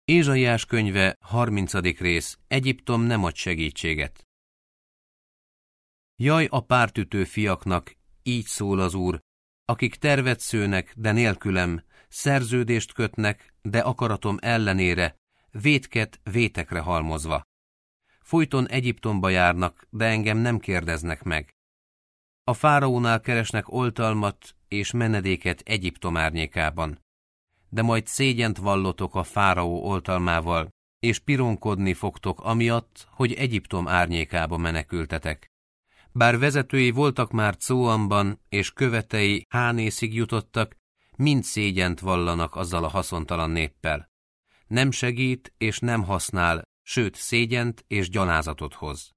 Ézsaiás könyve, 30. rész. Egyiptom nem ad segítséget. Jaj a pártütő fiaknak, így szól az Úr, akik tervet szőnek, de nélkülem, szerződést kötnek, de akaratom ellenére, vétket vétekre halmozva. Folyton Egyiptomba járnak, de engem nem kérdeznek meg. A fáraónál keresnek oltalmat és menedéket Egyiptom árnyékában. De majd szégyent vallotok a fáraó oltalmával, és pironkodni fogtok amiatt, hogy Egyiptom árnyékába menekültetek. Bár vezetői voltak már Cóanban, és követei Hánészig jutottak, mind szégyent vallanak azzal a haszontalan néppel. Nem segít és nem használ, sőt szégyent és gyalázatot hoz.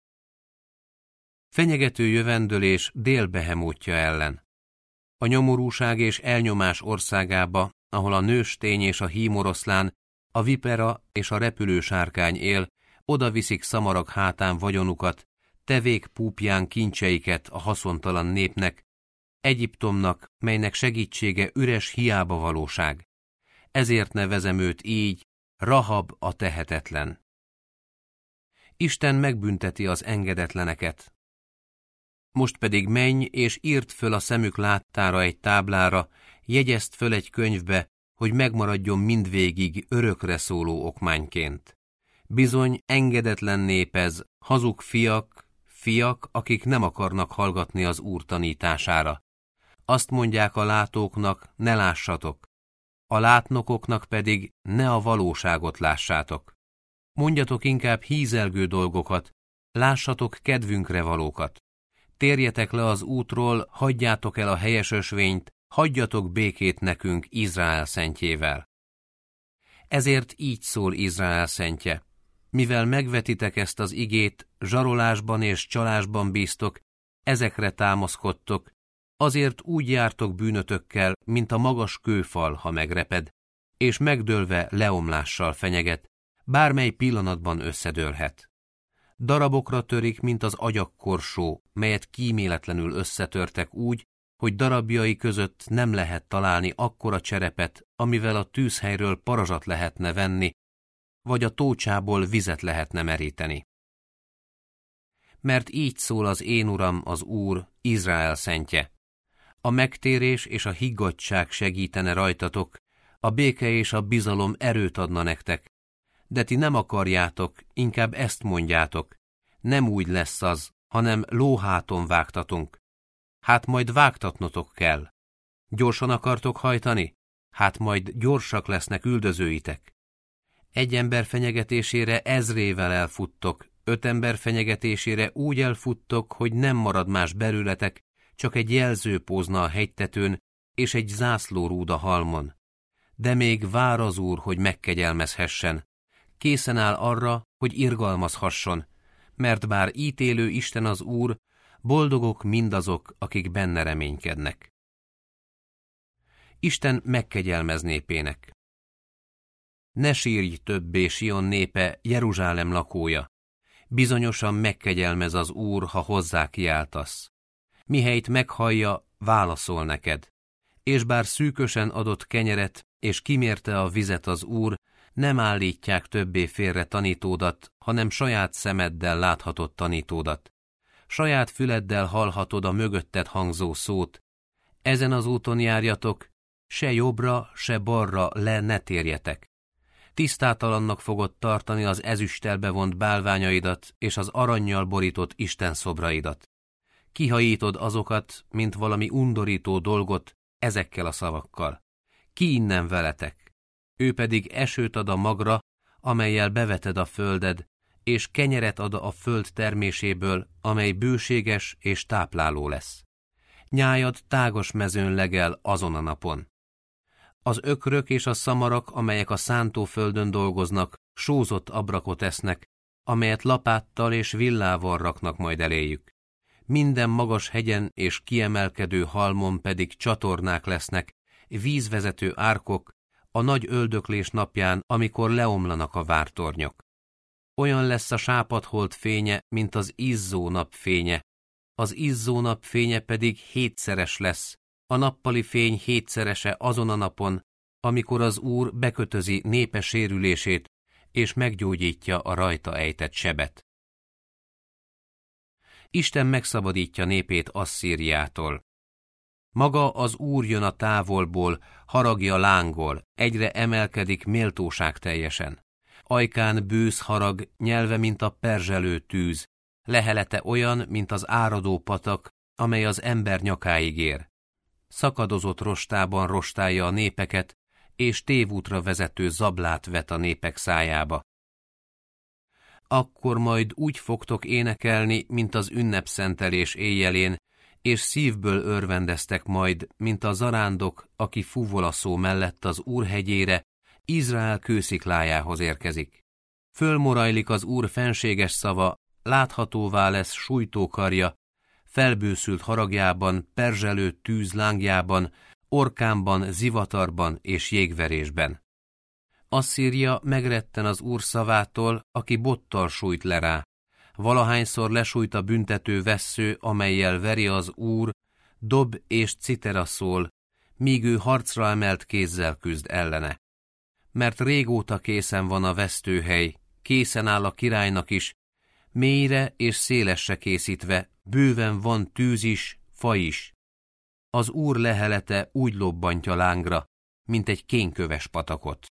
Fenyegető jövendőlés Dél-Behemótja ellen. A nyomorúság és elnyomás országába, ahol a nőstény és a hímoroszlán, a vipera és a repülő sárkány él, oda viszik szamarak hátán vagyonukat, tevék púpján kincseiket a haszontalan népnek, Egyiptomnak, melynek segítsége üres hiába valóság. Ezért nevezem őt így, Rahab a tehetetlen. Isten megbünteti az engedetleneket. Most pedig menj és írd föl a szemük láttára egy táblára, jegyezd föl egy könyvbe, hogy megmaradjon mindvégig örökre szóló okmányként. Bizony engedetlen nép ez, hazug fiak, akik nem akarnak hallgatni az Úr tanítására. Azt mondják a látóknak, ne lássatok, a látnokoknak pedig ne a valóságot lássátok. Mondjatok inkább hízelgő dolgokat, lássatok kedvünkre valókat. Térjetek le az útról, hagyjátok el a helyes ösvényt, hagyjatok békét nekünk Izrael szentjével. Ezért így szól Izrael szentje. Mivel megvetitek ezt az igét, zsarolásban és csalásban bíztok, ezekre támaszkodtok, azért úgy jártok bűnötökkel, mint a magas kőfal, ha megreped, és megdőlve leomlással fenyeget, bármely pillanatban összedőlhet. Darabokra törik, mint az agyagkorsó, melyet kíméletlenül összetörtek úgy, hogy darabjai között nem lehet találni akkora cserepet, amivel a tűzhelyről parazsat lehetne venni, vagy a tócsából vizet lehetne meríteni. Mert így szól az én Uram, az Úr, Izrael szentje. A megtérés és a higgadtság segítene rajtatok, a béke és a bizalom erőt adna nektek, de ti nem akarjátok, inkább ezt mondjátok, nem úgy lesz az, hanem lóháton vágtatunk. Hát majd vágtatnotok kell. Gyorsan akartok hajtani? Hát majd gyorsak lesznek üldözőitek. Egy ember fenyegetésére ezrével elfuttok, 5 ember fenyegetésére úgy elfuttok, hogy nem marad más belőletek, csak egy jelzőpózna a hegytetőn és egy zászlórúd a halmon. De még vár az Úr, hogy megkegyelmezhessen. Készen áll arra, hogy irgalmazhasson, mert bár ítélő Isten az Úr, boldogok mindazok, akik benne reménykednek. Isten megkegyelmez népének. Ne sírj többé, Sion népe, Jeruzsálem lakója. Bizonyosan megkegyelmez az Úr, ha hozzá kiáltasz. Mihelyt meghallja, válaszol neked. És bár szűkösen adott kenyeret, és kimérte a vizet az Úr, nem állítják többé félre tanítódat, hanem saját szemeddel láthatod tanítódat. Saját füleddel hallhatod a mögötted hangzó szót. Ezen az úton járjatok, se jobbra, se balra le ne térjetek. Tisztátalannak fogod tartani az ezüsttel bevont bálványaidat és az arannyal borított istenszobraidat. Kihajítod azokat, mint valami undorító dolgot, ezekkel a szavakkal. Ki innen veletek? Ő pedig esőt ad a magra, amellyel beveted a földed, és kenyeret ad a föld terméséből, amely bőséges és tápláló lesz. Nyájad tágas mezőn legel azon a napon. Az ökrök és a szamarak, amelyek a szántóföldön dolgoznak, sózott abrakot esznek, amelyet lapáttal és villával raknak majd eléjük. Minden magas hegyen és kiemelkedő halmon pedig csatornák lesznek, vízvezető árkok, a nagy öldöklés napján, amikor leomlanak a vártornyok. Olyan lesz a sápadhold fénye, mint az izzó nap fénye. Az izzó nap fénye pedig 7-szeres lesz, a nappali fény 7-szerese azon a napon, amikor az Úr bekötözi népe sérülését, és meggyógyítja a rajta ejtett sebet. Isten megszabadítja népét Asszíriától. Maga az Úr jön a távolból, haragja lángol, egyre emelkedik méltóság teljesen. Ajkán bősz harag, nyelve, mint a perzselő tűz, lehelete olyan, mint az áradó patak, amely az ember nyakáig ér. Szakadozott rostában rostálja a népeket, és tévútra vezető zablát vet a népek szájába. Akkor majd úgy fogtok énekelni, mint az ünnepszentelés éjjelén, és szívből örvendeztek majd, mint a zarándok, aki fuvolaszó mellett az Úr hegyére, Izrael kősziklájához érkezik. Fölmorajlik az Úr fenséges szava, láthatóvá lesz sújtókarja, felbőszült haragjában, perzselő tűz lángjában, orkámban, zivatarban és jégverésben. Asszíria megretten az Úr szavától, aki bottal sújt le rá. Valahányszor lesújt a büntető vessző, amellyel veri az Úr, dob és citera szól, míg ő harcra emelt kézzel küzd ellene. Mert régóta készen van a vesztőhely, készen áll a királynak is, mélyre és szélesre készítve, bőven van tűz is, fa is. Az Úr lehelete úgy lobbantja lángra, mint egy kénköves patakot.